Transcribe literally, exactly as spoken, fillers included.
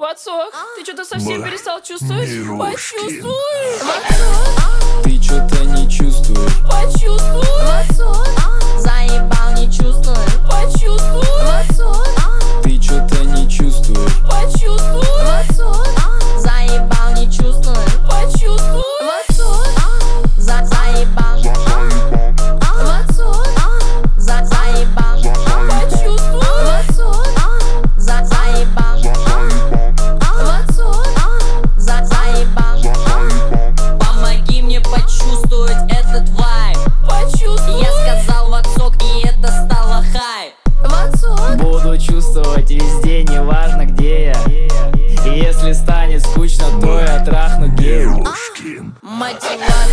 Ватсок, ты что-то совсем перестал чувствовать? Почувствуй! Ты что-то не чувствуешь? Почувствуй! Ватсок, заебал, не чувствую. Почувствуй! Ватсок, Ты что-то не чувствуешь? Почувствуй! Ватсок, заебал, не чувствую. Почувствуй! Ватсок, за заебал. Ватсок, за заебал. Почувствуй! Ватсок, за заебал. Ватсок, за заебал. Помоги мне почувствовать этот вайб. Почувствуй! Я сказал ватсок, и это стало хайп. Ватсок, Буду чувствовать везде, неважно где я. И если станет скучно, то я трахну гею. мотивация.